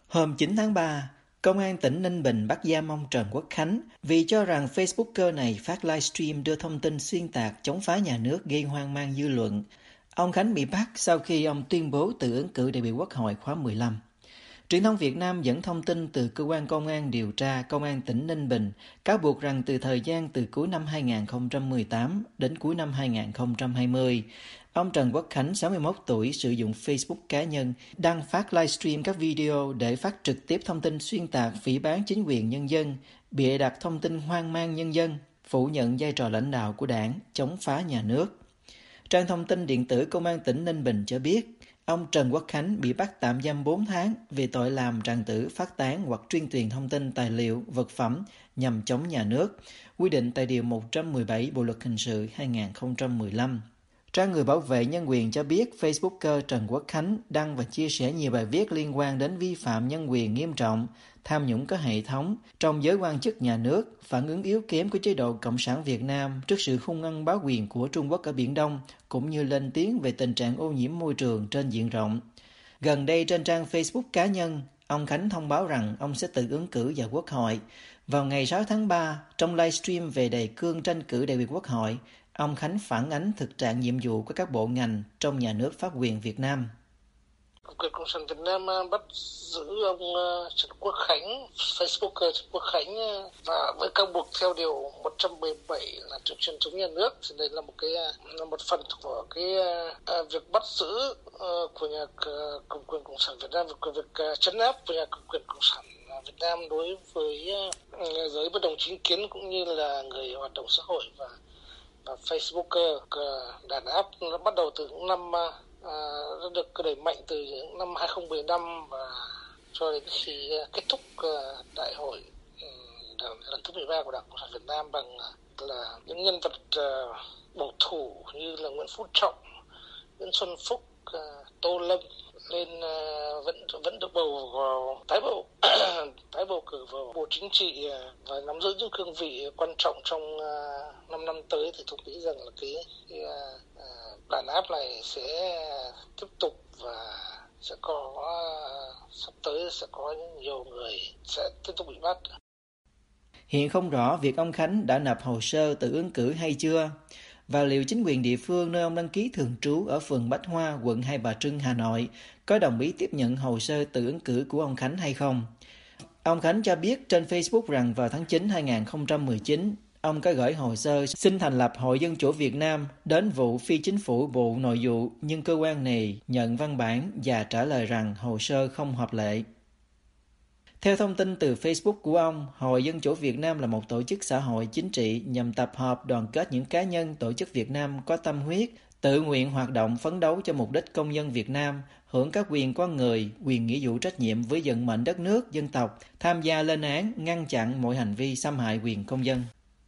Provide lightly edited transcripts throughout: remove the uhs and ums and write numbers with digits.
Hôm 9 tháng 3, Công an tỉnh Ninh Bình bắt giam ông Trần Quốc Khánh vì cho rằng Facebooker này phát livestream đưa thông tin xuyên tạc chống phá nhà nước gây hoang mang dư luận. Ông Khánh bị bắt sau khi ông tuyên bố tự ứng cử đại biểu Quốc hội khóa 15. Truyền thông Việt Nam dẫn thông tin từ cơ quan công an điều tra Công an tỉnh Ninh Bình cáo buộc rằng từ thời gian từ cuối năm 2018 đến cuối năm 2020, ông Trần Quốc Khánh, 61 tuổi, sử dụng Facebook cá nhân, đăng phát livestream các video để phát trực tiếp thông tin xuyên tạc phỉ báng chính quyền nhân dân, bịa đặt thông tin hoang mang nhân dân, phủ nhận vai trò lãnh đạo của đảng, chống phá nhà nước. Trang thông tin điện tử Công an tỉnh Ninh Bình cho biết, ông Trần Quốc Khánh bị bắt tạm giam 4 tháng vì tội làm tràng tử, phát tán hoặc tuyên truyền thông tin tài liệu, vật phẩm nhằm chống nhà nước, quy định tại Điều 117 Bộ Luật Hình sự 2015. Trang người bảo vệ nhân quyền cho biết Facebooker Trần Quốc Khánh đăng và chia sẻ nhiều bài viết liên quan đến vi phạm nhân quyền nghiêm trọng, tham nhũng có hệ thống trong giới quan chức nhà nước, phản ứng yếu kém của chế độ Cộng sản Việt Nam trước sự hung hăng bá quyền của Trung Quốc ở Biển Đông, cũng như lên tiếng về tình trạng ô nhiễm môi trường trên diện rộng. Gần đây trên trang Facebook cá nhân, ông Khánh thông báo rằng ông sẽ tự ứng cử vào Quốc hội. Vào ngày 6 tháng 3, trong livestream về đề cương tranh cử đại biểu Quốc hội, ông Khánh phản ánh thực trạng nhiệm vụ của các bộ ngành trong nhà nước pháp quyền Việt Nam. Cục quyền Cộng sản Việt Nam bắt giữ ông Trần Quốc Khánh, Facebooker Trần Quốc Khánh, và với các buộc theo điều 117 là tuyên truyền chống nhà nước. Thì đây là một phần của việc bắt giữ của Cục quyền Cộng sản Việt Nam, việc trấn áp của nhà Cục quyền Cộng sản Việt Nam đối với giới bất đồng chính kiến cũng như là người hoạt động xã hội và Facebooker. Đàn áp nó bắt đầu từ năm được đẩy mạnh từ năm 2015 và cho đến khi kết thúc đại hội lần thứ 13 của Đảng Cộng sản Việt Nam bằng là những nhân vật bảo thủ như là Nguyễn Phú Trọng, Nguyễn Xuân Phúc, Tô Lâm nên vẫn được bầu vào tái bầu cử vào Bộ Chính trị và nắm giữ những cương vị quan trọng trong 5 năm tới. Thì tôi nghĩ rằng là cái đàn áp này sẽ tiếp tục và sẽ có sắp tới sẽ có nhiều người sẽ tiếp tục bị bắt. Hiện không rõ việc ông Khánh đã nộp hồ sơ tự ứng cử hay chưa, và liệu chính quyền địa phương nơi ông đăng ký thường trú ở phường Bách Hoa, quận Hai Bà Trưng, Hà Nội có đồng ý tiếp nhận hồ sơ tự ứng cử của ông Khánh hay không. Ông Khánh cho biết trên Facebook rằng vào tháng 9 2019, ông có gửi hồ sơ xin thành lập Hội Dân chủ Việt Nam đến vụ phi chính phủ Bộ Nội vụ, nhưng cơ quan này nhận văn bản và trả lời rằng hồ sơ không hợp lệ. Theo thông tin từ Facebook của ông, Hội Dân chủ Việt Nam là một tổ chức xã hội chính trị nhằm tập hợp đoàn kết những cá nhân, tổ chức Việt Nam có tâm huyết, tự nguyện hoạt động phấn đấu cho mục đích công dân Việt Nam, hưởng các quyền con người, quyền nghĩa vụ trách nhiệm với vận mệnh đất nước, dân tộc, tham gia lên án, ngăn chặn mọi hành vi xâm hại quyền công dân.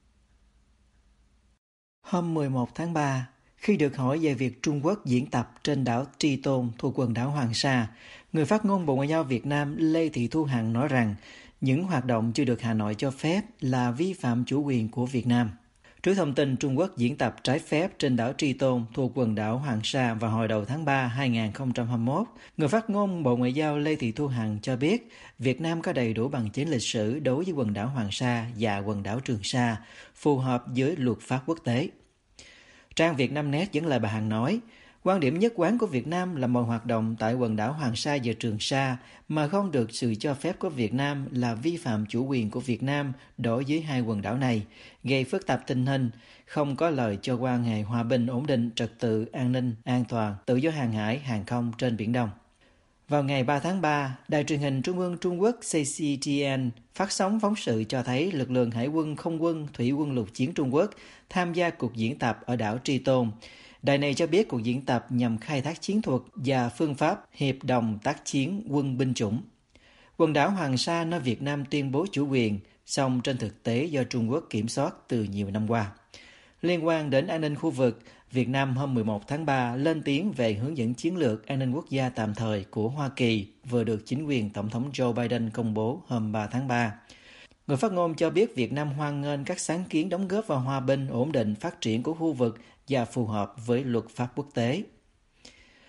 Hôm 11 tháng 3, khi được hỏi về việc Trung Quốc diễn tập trên đảo Tri Tôn thuộc quần đảo Hoàng Sa, người phát ngôn Bộ Ngoại giao Việt Nam Lê Thị Thu Hằng nói rằng những hoạt động chưa được Hà Nội cho phép là vi phạm chủ quyền của Việt Nam. Trước thông tin Trung Quốc diễn tập trái phép trên đảo Tri Tôn thuộc quần đảo Hoàng Sa vào hồi đầu tháng 3 2021, người phát ngôn Bộ Ngoại giao Lê Thị Thu Hằng cho biết Việt Nam có đầy đủ bằng chứng lịch sử đối với quần đảo Hoàng Sa và quần đảo Trường Sa, phù hợp với luật pháp quốc tế. Trang Vietnamnet dẫn lời bà Hằng nói, quan điểm nhất quán của Việt Nam là mọi hoạt động tại quần đảo Hoàng Sa và Trường Sa mà không được sự cho phép của Việt Nam là vi phạm chủ quyền của Việt Nam đối với hai quần đảo này, gây phức tạp tình hình, không có lợi cho quan hệ hòa bình, ổn định, trật tự, an ninh, an toàn, tự do hàng hải, hàng không trên Biển Đông. Vào ngày 3 tháng 3, Đài truyền hình Trung ương Trung Quốc CCTN phát sóng phóng sự cho thấy lực lượng Hải quân, Không quân, Thủy quân lục chiến Trung Quốc tham gia cuộc diễn tập ở đảo Tri Tôn. Đài này cho biết cuộc diễn tập nhằm khai thác chiến thuật và phương pháp hiệp đồng tác chiến quân binh chủng. Quần đảo Hoàng Sa nơi Việt Nam tuyên bố chủ quyền, song trên thực tế do Trung Quốc kiểm soát từ nhiều năm qua. Liên quan đến an ninh khu vực, Việt Nam hôm 11 tháng 3 lên tiếng về hướng dẫn chiến lược an ninh quốc gia tạm thời của Hoa Kỳ vừa được chính quyền Tổng thống Joe Biden công bố hôm 3 tháng 3. Người phát ngôn cho biết Việt Nam hoan nghênh các sáng kiến đóng góp vào hòa bình, ổn định, phát triển của khu vực và phù hợp với luật pháp quốc tế.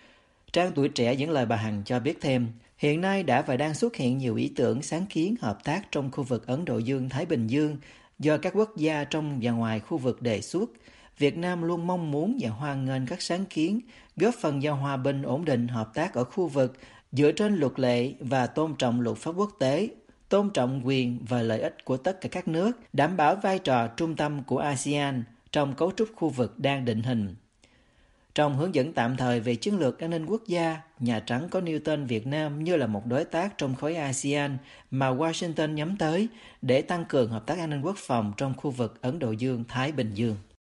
Trang Tuổi Trẻ dẫn lời bà Hằng cho biết thêm, hiện nay đã và đang xuất hiện nhiều ý tưởng sáng kiến hợp tác trong khu vực Ấn Độ Dương-Thái Bình Dương do các quốc gia trong và ngoài khu vực đề xuất. Việt Nam luôn mong muốn và hoan nghênh các sáng kiến, góp phần vào hòa bình ổn định hợp tác ở khu vực dựa trên luật lệ và tôn trọng luật pháp quốc tế, tôn trọng quyền và lợi ích của tất cả các nước, đảm bảo vai trò trung tâm của ASEAN trong cấu trúc khu vực đang định hình. Trong hướng dẫn tạm thời về chiến lược an ninh quốc gia, Nhà Trắng có nêu tên Việt Nam như là một đối tác trong khối ASEAN mà Washington nhắm tới để tăng cường hợp tác an ninh quốc phòng trong khu vực Ấn Độ Dương-Thái Bình Dương.